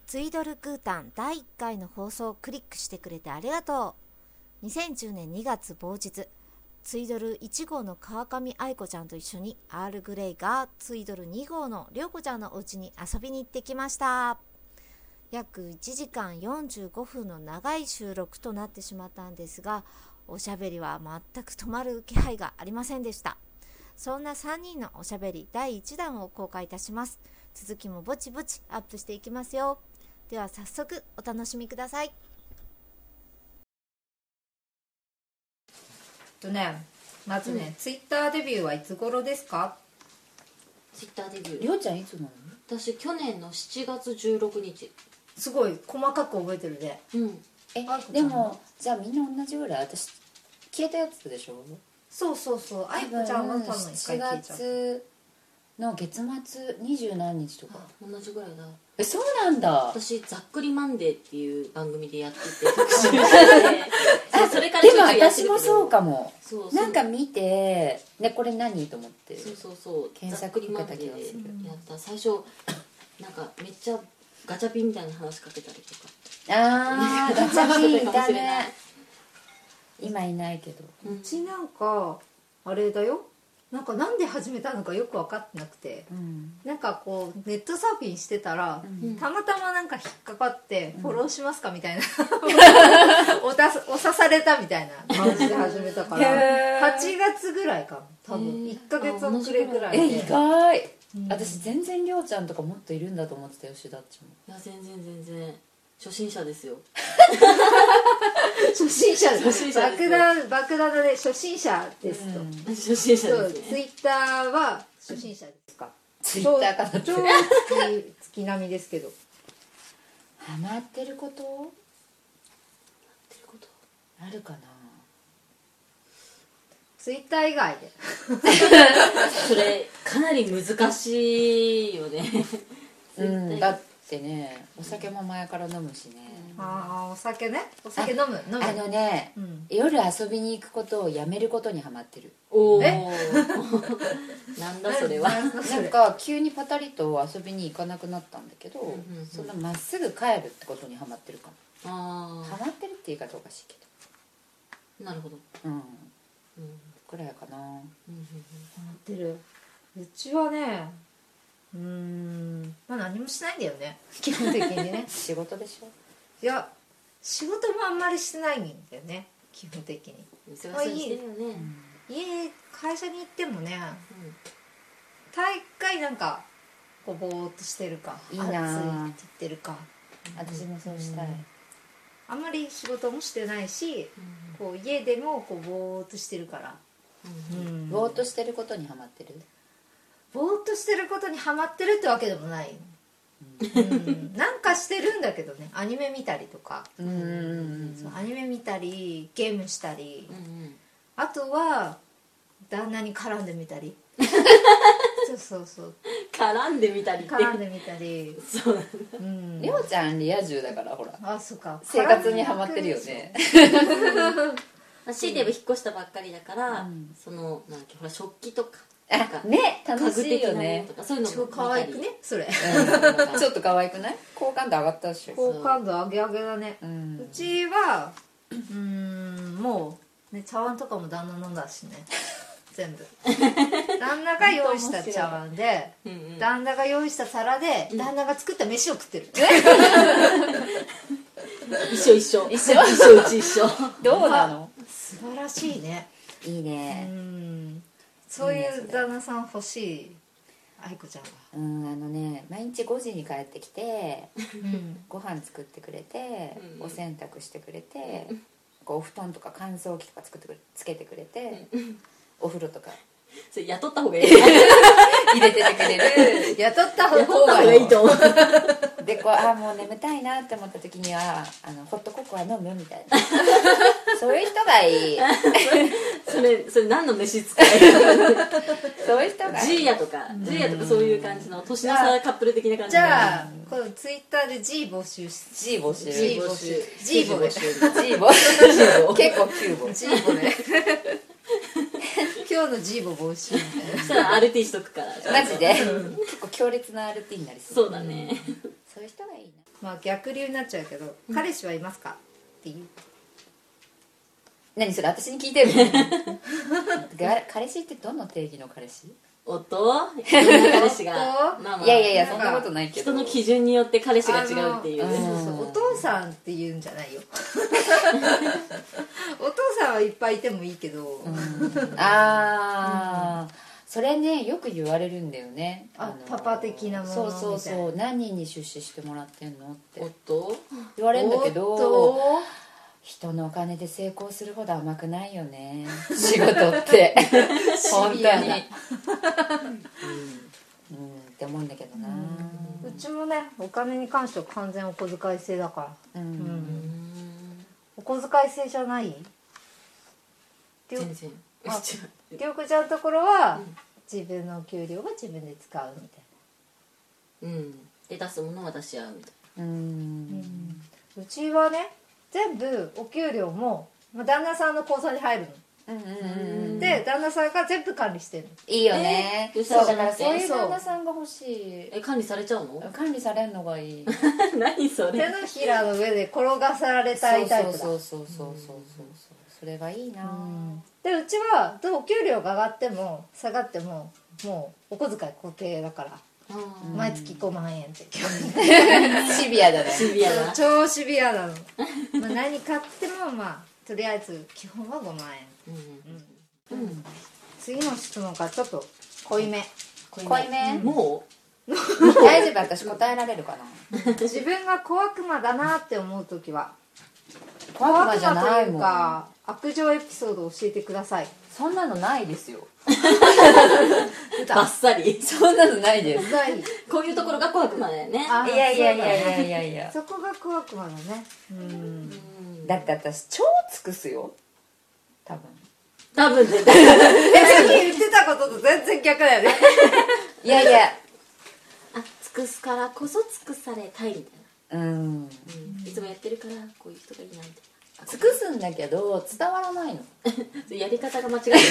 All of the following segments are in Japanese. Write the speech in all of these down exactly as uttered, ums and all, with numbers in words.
ツイドルクータンだいいっかいの放送をクリックしてくれてありがとう。にせんじゅうねんにがつ某日、ツイドルいち号の川上愛子ちゃんと一緒にアールグレイがツイドルに号のりょうこちゃんのお家に遊びに行ってきました。約いちじかんよんじゅうごふんの長い収録となってしまったんですが、おしゃべりは全く止まる気配がありませんでした。そんなさんにんのおしゃべりだいいちだんを公開いたします。続きもぼちぼちアップしていきますよ。では早速お楽しみください。 とね、まずね、うん、ツイッターデビューはいつ頃ですか？ ツイッターデビュー、 りょうちゃんいつなの？ 私去年のしちがつじゅうろくにち。 すごい細かく覚えてるね。 うん。 え、でもじゃあみんな同じぐらい？私消えたやつでしょ？ そうそうそう。あいこちゃんは多分一回消えちゃう。 しちがつの月末にじゅうなんにちとか。 同じぐらいだ。 え、そうなんだ。 私ざっくりマンデーっていう番組でやってて特集してそれからちょっとやってるけど。でも私もそうかも。そうそう、なんか見てね、これ何と思って。 そうそうそう。 検索かけた気がする。 やった最初なんかめっちゃガチャピンみたいな話しかけたりとか。 ああ、ガチャピンいたね。今いないけど。 うちなんかあれだよ。なんかなんで始めたのかよく分かってなくて、うん、なんかこうネットサーフィンしてたら、うん、たまたまなんか引っかかってフォローしますかみたいな、うん、おたお刺されたみたいな感じで始めたからはちがつぐらいかも多分いっかげつ遅れぐらいで。 え、意外、うん、私全然りょうちゃんとかもっといるんだと思ってたよ。しだっちも。 いや全然全然初心者ですよ初心者です。爆弾爆弾で初心者ですと、うん、 初心者です、ね、 ツイッターは初心者ですか？ ツイッターかなって超月並みですけど。 ハマってることハマってることあるかな？ ツイッター以外でそれかなり難しいよねうん、だってね、お酒も前から飲むしね、 うん、ああ、お酒ね、お酒飲む飲むあのね、うん、夜遊びに行くことをやめることにハマってる。 おおなんだそれは。 なんか急にパタリと遊びに行かなくなったんだけど、うんうんうん、そのまっすぐ帰るってことにハマってるかも。あハマってるって言い方おかしいけど。なるほど。 うん、うん、くらいかな。うんうんうん、 ハマってる。うちはね、うーん、まあ何もしないんだよね基本的にね仕事でしょ？ いや、仕事もあんまりしてないんだよね基本的に。 忙しいしてるよね、 うん、家会社に行ってもね、うん、大概なんかこうぼーっとしてるか、 いいな暑いって言ってるか、 私もそうしたい、うん、 あんまり仕事もしてないし、うん、こう家でもこうぼーっとしてるから、 うんうん、ぼーっとしてることにハマってる。 ぼーっとしてることにハマってるってわけでもない、うん、なんかしてるんだけどね。アニメ見たりとか、うんうんうん、そうアニメ見たりゲームしたり、うんうん、あとは旦那に絡んでみたりそうそうそう絡んでみたり絡んでみたりそう、 うん、りょうちゃんリア充だからほら、 あ、そうか、 生活にハマってるよね強いて言えば引っ越したばっかりだから、うん、そのなんだっけ、ほら食器とかなんかね、楽しいよね。 そういうのも可愛くね、それ、 うん、ちょっと可愛くない？好感度上がったし。 好感度上げ上げだね、うん、うちはうーん、もう、ね、茶碗とかも旦那飲んだしね全部旦那が用意した茶碗でうん、うん、旦那が用意した皿で、うん、旦那が作った飯を食ってる一緒一緒一緒一緒うち一緒どうなの？ 素晴らしいね。 いいね。 うん、そういう旦那さん欲しい。愛子ちゃんはうん、あのね、毎日ごじに帰ってきて、うん、ご飯作ってくれて、うん、お洗濯してくれて、うん、こうお布団とか乾燥機とか作ってくれつけてくれて、うん、お風呂とかそれ雇った方がいい入れててくれる雇った方がいいと思うで、こう、あ、もう眠たいなって思った時にはあのホットココア飲むみたいなそういう人がいいそれ、それ何の飯使いそういう人がいい。 ジーヤとか、ジーヤとかそういう感じの年の差カップル的な感じ。 じゃあ、このツイッターで G 募集し G 募集 G 募集 G 募集 G 募集結構キューボ G 募ね今日の G 募募集みたいな。 そしたら アールティー しとくからマジで結構強烈な アールティー になりそう。 そうだね。 そういう人がいいな。 まあ逆流になっちゃうけど、うん、彼氏はいますかっていう。 何それ私に聞いてる彼氏ってどの定義の彼氏？ 夫？彼氏がまあまあ、いやいやいやそんなことないけど、 人の基準によって彼氏が違うっていうね。 そうそう、お父さんっていうんじゃないよお父さんはいっぱいいてもいいけど、うん、 ああ、うん、それねよく言われるんだよね。 あ、パパ的なものみたいな。 そうそうそう、何人に出資してもらってんのって夫言われるんだけど、人のお金で成功するほど甘くないよね仕事って本当にうん、うん、って思うんだけどな。 うちもねお金に関しては完全お小遣い制だから、うん、うん、お小遣い制じゃない？ 全然りょうこちゃんのところは、うん、自分の給料が自分で使うみたいな、うん、で出すものは出し合うみたいな。うん、 うん、うちはね全部お給料も旦那さんの口座に入るの、うんうんうん、で旦那さんが全部管理してるの。 いいよね、えー、そうだからそういう旦那さんが欲しい。 え、管理されちゃうの？ 管理されるのがいい何それ、 手のひらの上で転がされたいタイプだ。 そうそうそうそうそうそうそう、それがいいな、うん、 でうちはお給料が上がっても下がってももうお小遣い固定だから、うん、毎月ごまんえんってシビアだね。 シビアだ、 超シビアなのまあ何買ってもまあとりあえず基本はごまんえん、うんうんうん、次の質問からちょっと濃いめ濃いめ、うん、 もう大丈夫、私答えられるかな自分が小悪魔だなって思う時は小悪魔じゃないもん。 悪女エピソードを教えてください。 そんなのないですよバッサリそんなのないですこういうところが小悪魔だよね。 いやいやいやいやいやいやそこが小悪魔だね。うん、 だって私超尽くすよ多分多分でさっき言ってたことと全然逆だよねいやいやあ、尽くすからこそ尽くされたいみたいな、うん、うん、いつもやってるからこういう人がいいなみたいな。 尽くすんだけど伝わらないのやり方が間違ってる、ね、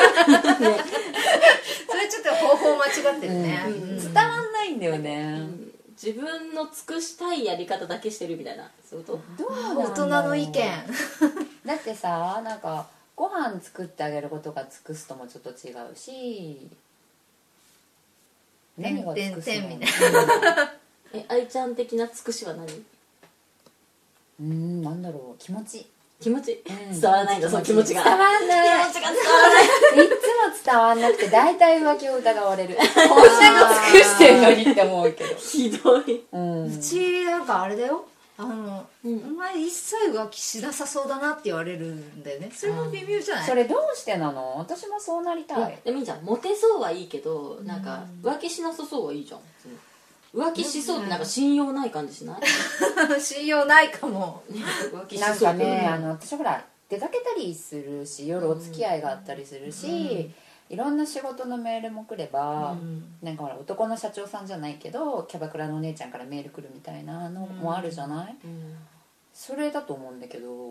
それちょっと方法間違ってるね、 うん、伝わんないんだよね、うん、 自分の尽くしたいやり方だけしてるみたいな。そういうこと。 どうなんだろう。大人の意見だってさ、なんかご飯作ってあげることが尽くすともちょっと違うし、何が尽くすの？みたいなえ、愛ちゃん的な尽くしは何？ うーん、なんだろう、気持ち気持ち、うん、伝わらないんだ、その気持ちが伝わらない気持ちが伝わらないいつも伝わんなくて大体浮気を疑われるこんなに尽くしてんのにって思うけどひどい、 うん、うちなんかあれだよ、あの、うん、お前一切浮気しなさそうだなって言われるんだよね。それも微妙じゃない？ それどうしてなの？私もそうなりたい。 でもいいじゃん、モテそうはいいけど、なんか浮気しなさそうはいいじゃん。浮気しそうってなんか信用ない感じしない？ 信用ないかも浮気しそうなんかね、あの私ほら出かけたりするし、夜お付き合いがあったりするし、うん、いろんな仕事のメールも来れば、うん、なんかほら男の社長さんじゃないけどキャバクラのお姉ちゃんからメール来るみたいなのもあるじゃない、うん、それだと思うんだけど、うん、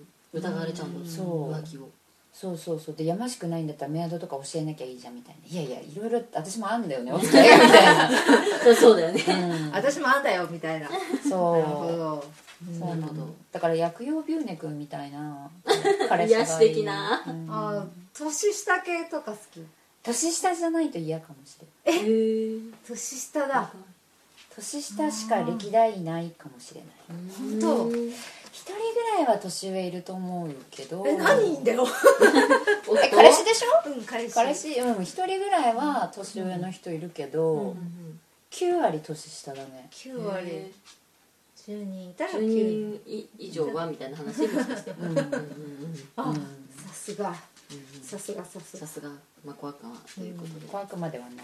疑われちゃうの、うん、 そう浮気をそうそうそうで、やましくないんだったらメアドとか教えなきゃいいじゃんみたいな。いやいや、いろいろ私もあんだよね、お付き合いみたいなそうそうだよね、 うん、私もあんだよみたいな。 そうなるほど、 そうなの。だから薬用ビューネ君みたいな彼氏がいい。 癒し的な、 うん、あ、年下系とか好き？ 年下じゃないと嫌かもしれない。 え、年下だ。 年下しか歴代いないかもしれない。 本当？ 一人ぐらいは年上いると思うけど。 え、何人だよえ、彼氏でしょ？ うん、彼氏。 彼氏、うん、一人ぐらいは年上の人いるけど、うんうん、きゅう割年下だね。 きゅう割。じゅうにんいたらきゅうにん以上はみたいな話もしかして。うんうんうんうん。 あ、さすが。さすがさすが。 さすが、まあ小悪魔ということで。 小悪魔ではない。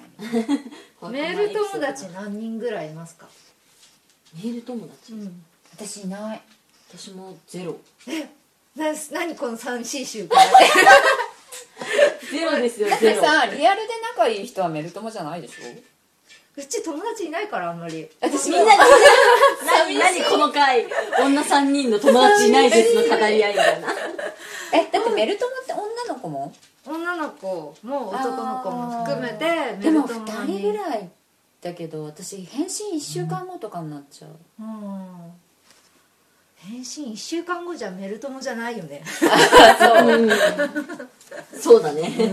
メール友達何人ぐらいいますか？ メール友達？ 私いない。 私もゼロ。 え、な、何この寂しい習慣ゼロですよ。 だってさ、リアルで仲いい人はメル友じゃないでしょ？ うち友達いないからあんまり。 私みんなに何何この回女さんにんの友達いないですの語り合いみたいなえ、だってメル友って女の子も？ 女の子も男の子も含めてメル友に。でもふたりぐらいだけど私返信いっしゅうかんごとかになっちゃう、 うん、返信いっしゅうかんごじゃメル友じゃないよねそう、うん、そうだね、 うん、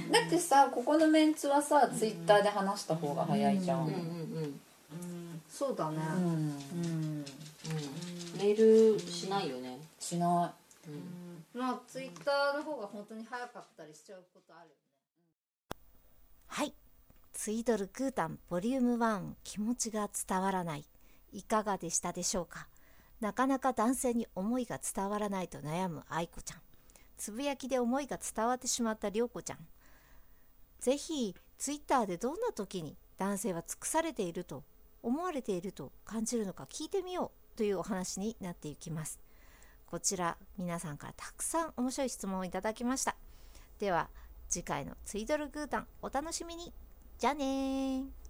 だってさここのメンツはさツイッターで話した方が早いじゃん、うんうんうんうん、そうだね、 うんうんうん、メールしないよね。 しない、 うん、まあツイッターの方が本当に早かったりしちゃうことあるよね。 はい、ツイドルグータンボリュームワン、気持ちが伝わらない、いかがでしたでしょうか。なかなか男性に思いが伝わらないと悩む愛子ちゃん、つぶやきで思いが伝わってしまったりょうこちゃん、ぜひツイッターでどんな時に男性は尽くされていると思われていると感じるのか聞いてみようというお話になっていきます。こちら皆さんからたくさん面白い質問をいただきました。では次回のツイドルグータンお楽しみに。じゃあねー。